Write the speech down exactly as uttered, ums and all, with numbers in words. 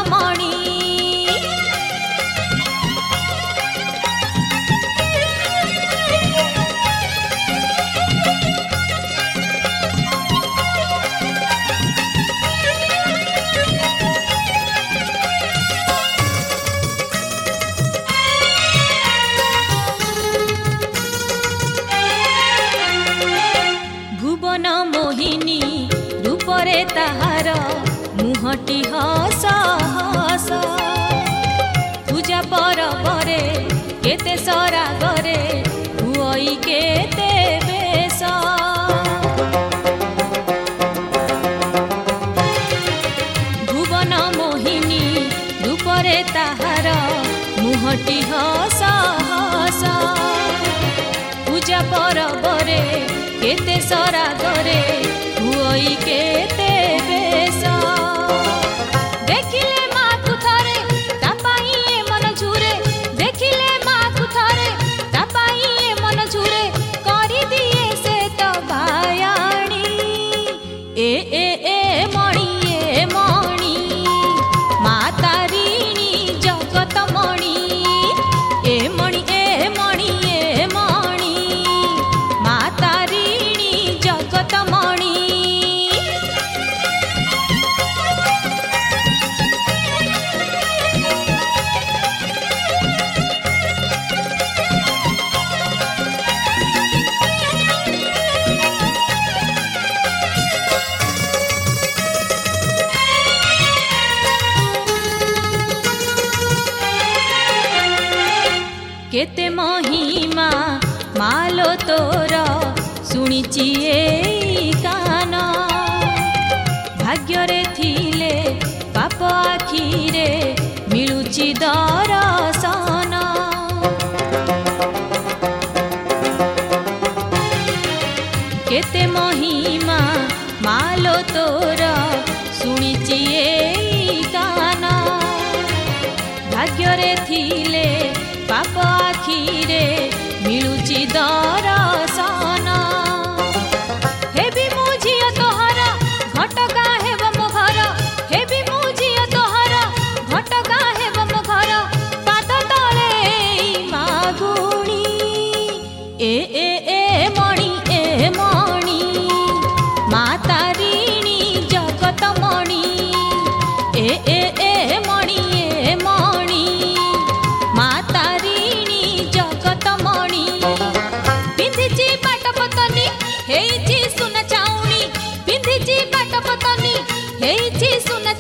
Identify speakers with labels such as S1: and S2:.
S1: मणि भुवन मोहिनी रूपरे ताहार मुहटी हस हस पूजा परबरे केते सरागरे हुई केते बेस भुवन मोहिनी रूपरे ताहार मुहटी हस हस पूजा परबरे केते सरागरे हुई केते बेस देखिले माँ को थरे तापाई ए मन झुरे देखिले माँ को थरे तापाई ए मन झुरे करी दिए से तो बायाणी ए ए ए मणि ए मणि माँ तारिणी जगत मणि ए मणि ए मणि ए मणि माँ तारिणी जगत मणि केते महिमा मालो तोर शुणिची ए कान भाग्य रे थिले पाप आखिरे मिलुची दर्शन केते महिमा मालो तोर शुणिची ए कान भाग्य रे थिले पाप आखिरे मिलुची दर्शन हेबी मु झियो तोहर घटका हेब मो घर हेबी मु झियो तोहर घटका हेब मो घर पाद तले मागुणी ए ए ए मणि ए मणि माँ तारिणी जगत मणि ए ए ए मणि ए मणि माँ तारिणी जगत मणि पिंधिची पाट पतनी हेइची सुना चाउनी पिंधिची पाट पतनी हेइची सुना